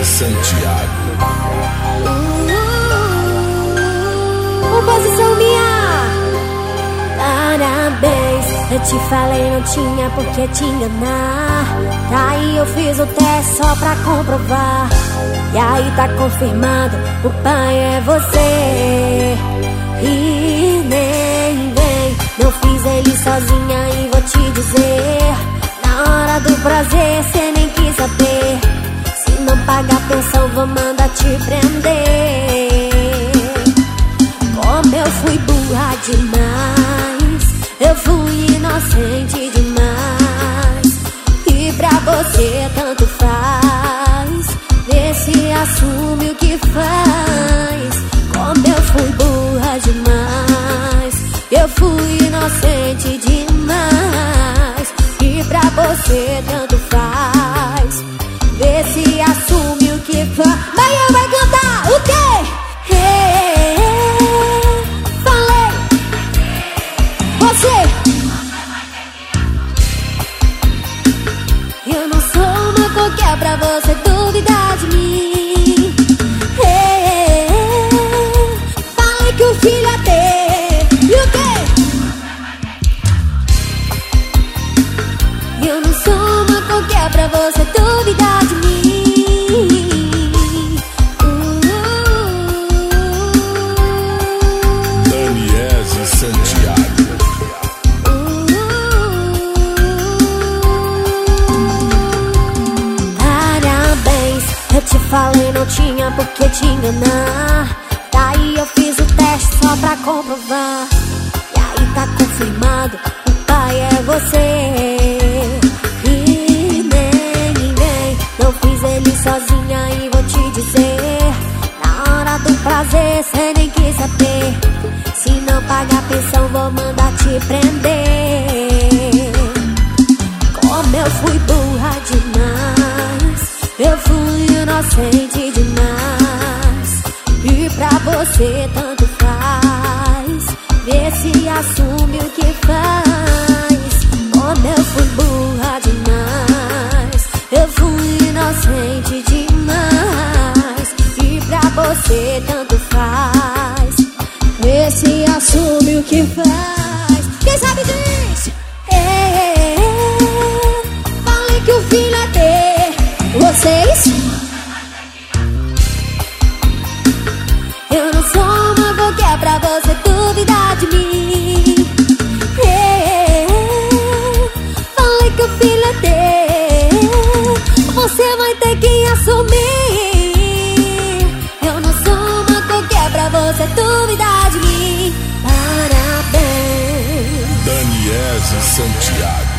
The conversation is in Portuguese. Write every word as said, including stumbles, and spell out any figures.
Daniese Santiago. Composição minha. Parabéns, eu te falei não tinha por que te enganar. Daí eu fiz o teste só pra comprovar. E aí tá confirmado, o pai é você. E nem vem, não fiz ele sozinha e vou te dizer, na hora do prazer cê nem quis saber. Se não pagar pensão vou mandar te prender. Como eu fui burra demais, eu fui inocente demais. E pra você tanto faz, vê se assume o que faz. Como eu fui burra demais, eu fui inocente demais. E pra você tanto faz, vê se assume o que faz. Bahia vai cantar o quê? Hey, falei. Você. Eu não sou uma qualquer pra você duvidar de mim. Hey, falei que o filho é teu. E o quê? Eu não sou uma qualquer pra você duvidar de mim. Daniese Santiago. Parabéns, eu te falei não tinha por que te enganar. Daí eu fiz o teste só pra comprovar. E aí tá confirmado, o pai é você. E nem ninguém, não fiz ele sozinha e vou te dizer, na hora do prazer cê nem quis saber. Se não pagar pensão vou mandar te prender. Como eu fui burra demais, eu fui inocente demais. E pra você tanto faz, vê se assume o que faz. Como eu fui burra demais, eu fui inocente demais. E pra você tanto faz, vê se assume o que faz. Quem sabe diz? Ei, falei que o filho é teu. Vocês? Eu não sou uma qualquer pra você duvidar de mim. Ei, falei que o filho é teu. Você vai ter que assumir. Eu não sou uma qualquer pra você duvidar de mim. Parabéns. Daniese Santiago.